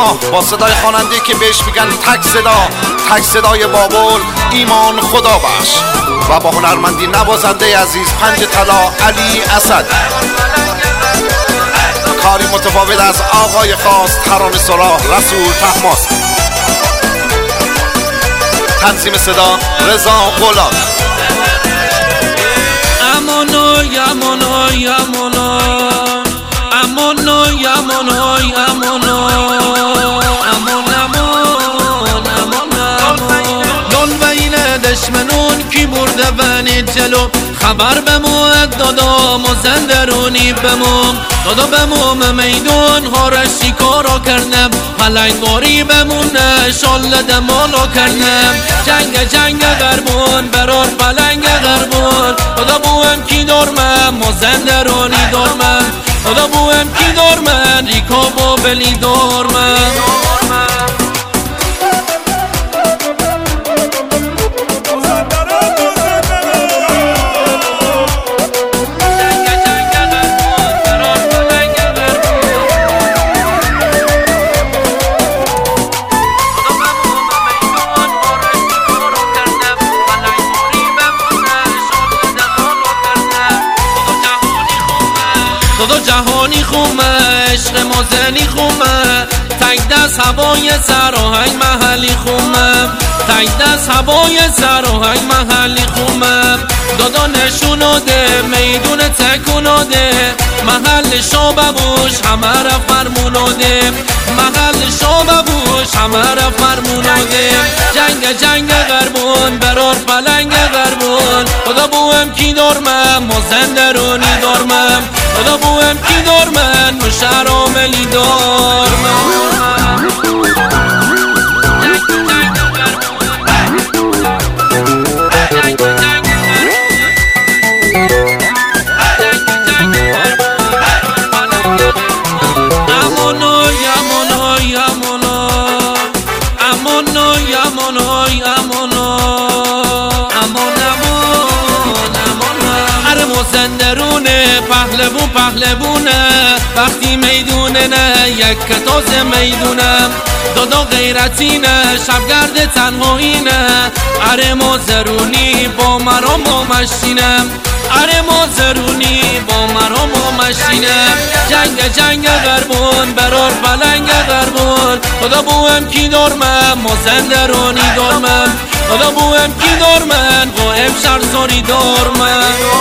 گناه با صدای خواننده که بهش میگن تک صدای بابل ایمان خدا بخش و با هنرمندی نوازنده عزیز پنج طلا علی اسد. کاری متفاوت از آقای خاص ترانه سرا رسول طهماسب. تنظیم صدا رضا غلام. امانای امانای امانای امانای امانای امانای دشمنون کی برده بنی جلو خبر بمو دادا مزندرونی بمو دادا بمو میدون هارش شکارا کردم پلنگاری بمونه شال دمالا کردم جنگ غربون برار پلنگ غربون دادا بوهم کی دارمم مزندرونی دارمم دادا بوهم کی دارمم ریکا بابلی دارمم. دادا جهانی خومه عشق مازنی خومه تک دست هوای سراهنگ محلی خومه تک دست هوای سراهنگ محلی خومه دادا نشوناده میدون تکوناده محل شاببوش همه را فرموناده محل شاببوش همه را فرموناده جنگ غربون برار پلنگ غربون خدا بوهم کی دارمم مازندرونی دارمم خدا بوهم کی دارمن مشهر عاملی دارمم. مازندرونه پهلوونه وقتی میدونه نه یک کتاز میدونم دادا غیرتینه شبگرد تنهایینه اره مازرونی با مرا ماشینم اره مازرونی با مرا ماشینم جنگ غربون برار پلنگ غربون خدا بوهم کی دارمم مازندرونی دارمم خدا بوهم کی دارمن قائم شهرزاری دارمم.